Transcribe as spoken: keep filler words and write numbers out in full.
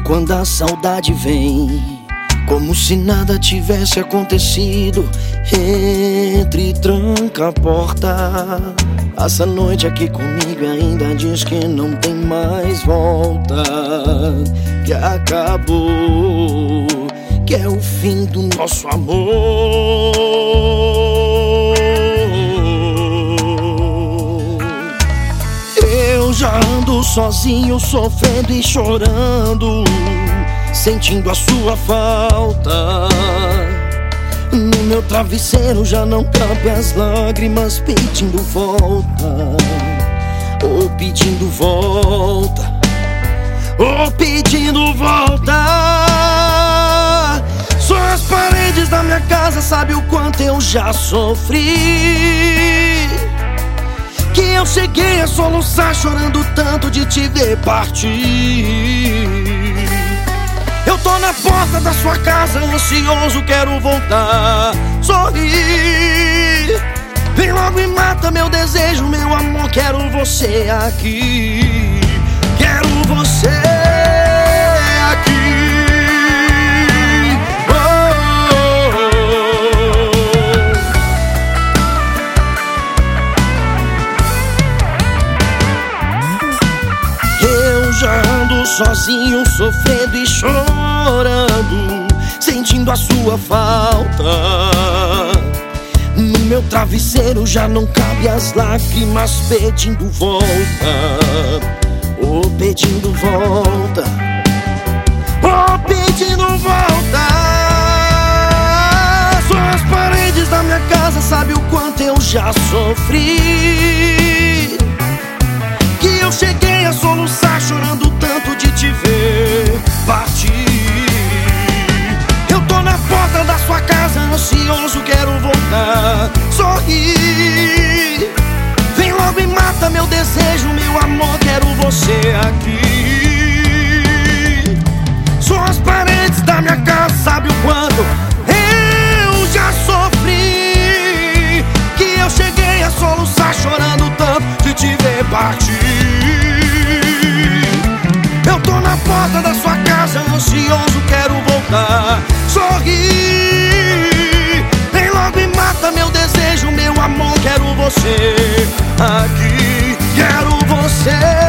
quando a saudade vem, como se nada tivesse acontecido. Entre e tranca a porta. Passa a noite aqui comigo e ainda diz que não tem mais volta, que acabou, que é o fim do nosso amor. Eu já ando sozinho, sofrendo e chorando, sentindo a sua falta. No meu travesseiro já não cabe as lágrimas, pedindo volta, oh pedindo volta, oh pedindo volta. Só as paredes da minha casa sabem o quanto eu já sofri, que eu cheguei a soluçar chorando tanto de te ver partir. Eu tô na porta da sua casa, ansioso, quero voltar, sorrir. Vem logo e mata meu desejo, meu amor, quero você aqui. Quero você aqui. Oh, oh, oh. Eu já ando sozinho, sofrendo e chorando, sentindo a sua falta. No meu travesseiro já não cabe as lágrimas, pedindo volta, oh pedindo volta, oh pedindo volta. Só as paredes da minha casa sabem o quanto eu já sofri, que eu cheguei a soluçar chorando tanto de te ver partir. Eu tô na porta da sua casa, ansioso, quero voltar, sorrir. Vem logo e mata meu desejo, meu amor, quero você aqui. Só as paredes da minha casa sabem o quanto eu já sofri, que eu cheguei a soluçar chorando tanto de te ver partir. Eu tô na porta da sua casa, ansioso, quero voltar, sorrir. Vem logo e mata meu desejo, meu amor, quero você aqui. Quero você